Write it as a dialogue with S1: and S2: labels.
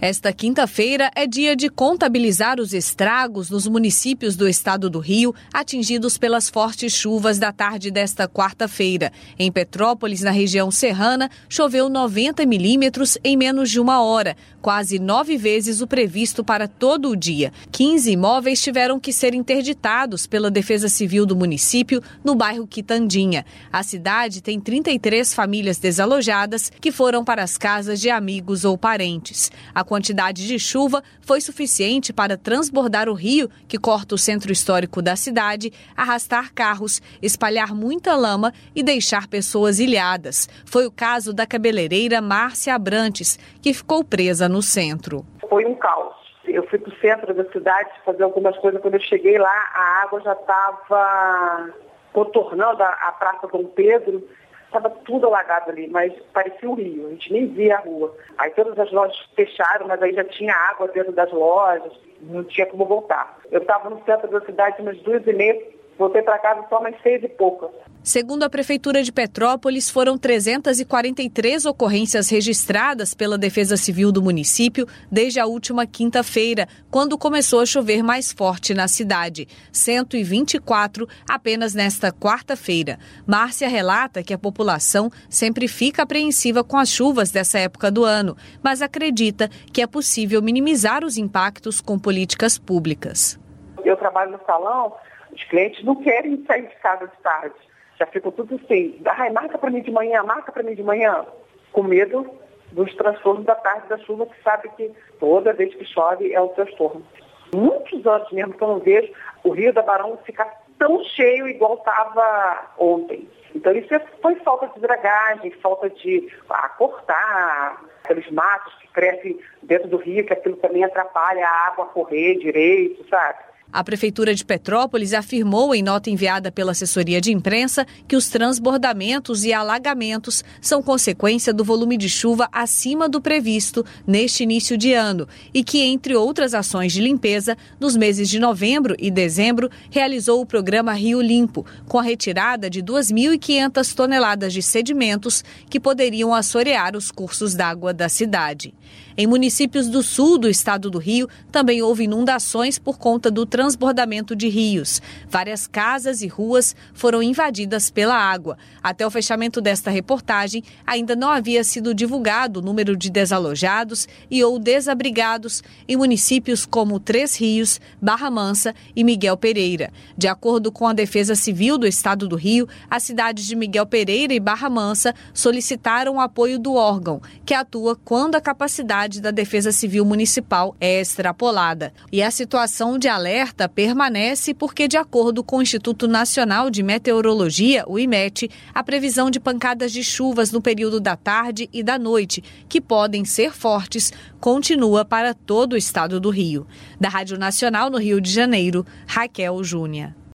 S1: Esta quinta-feira é dia de contabilizar os estragos nos municípios do estado do Rio atingidos pelas fortes chuvas da tarde desta quarta-feira. Em Petrópolis, na região serrana, choveu 90 milímetros em menos de uma hora, quase 9 vezes o previsto para todo o dia. 15 imóveis tiveram que ser interditados pela Defesa Civil do município no bairro Quitandinha. A cidade tem 33 famílias desalojadas que foram para as casas de amigos ou parentes. A quantidade de chuva foi suficiente para transbordar o rio, que corta o centro histórico da cidade, arrastar carros, espalhar muita lama e deixar pessoas ilhadas. Foi o caso da cabeleireira Márcia Abrantes, que ficou presa no centro.
S2: Foi um caos. Eu fui para o centro da cidade fazer algumas coisas. Quando eu cheguei lá, a água já estava contornando a Praça Dom Pedro. Estava tudo alagado ali, mas parecia um rio, a gente nem via a rua. Aí todas as lojas fecharam, mas aí já tinha água dentro das lojas, não tinha como voltar. Eu estava no centro da cidade umas 2h30, voltei para casa só umas 6h pouca.
S1: Segundo a Prefeitura de Petrópolis, foram 343 ocorrências registradas pela Defesa Civil do município desde a última quinta-feira, quando começou a chover mais forte na cidade. 124 apenas nesta quarta-feira. Márcia relata que a população sempre fica apreensiva com as chuvas dessa época do ano, mas acredita que é possível minimizar os impactos com políticas públicas.
S2: Eu trabalho no salão, os clientes não querem sair de casa de tarde. Já ficam tudo assim, marca para mim de manhã, com medo dos transtornos da tarde da chuva, que sabe que toda vez que chove é um transtorno. Muitos anos mesmo que eu não vejo o Rio da Barão ficar tão cheio igual estava ontem. Então isso foi falta de dragagem, falta de cortar aqueles matos que crescem dentro do rio, que aquilo também atrapalha a água correr direito, sabe?
S1: A Prefeitura de Petrópolis afirmou em nota enviada pela assessoria de imprensa que os transbordamentos e alagamentos são consequência do volume de chuva acima do previsto neste início de ano e que, entre outras ações de limpeza, nos meses de novembro e dezembro, realizou o programa Rio Limpo, com a retirada de 2.500 toneladas de sedimentos que poderiam assorear os cursos d'água da cidade. Em municípios do sul do estado do Rio, também houve inundações por conta do transbordamento de rios. Várias casas e ruas foram invadidas pela água. Até o fechamento desta reportagem, ainda não havia sido divulgado o número de desalojados e ou desabrigados em municípios como Três Rios, Barra Mansa e Miguel Pereira. De acordo com a Defesa Civil do estado do Rio, as cidades de Miguel Pereira e Barra Mansa solicitaram o apoio do órgão, que atua quando a capacidade da Defesa Civil Municipal é extrapolada. E a situação de alerta permanece porque, de acordo com o Instituto Nacional de Meteorologia, o IMET, a previsão de pancadas de chuvas no período da tarde e da noite, que podem ser fortes, continua para todo o estado do Rio. Da Rádio Nacional no Rio de Janeiro, Raquel Júnior.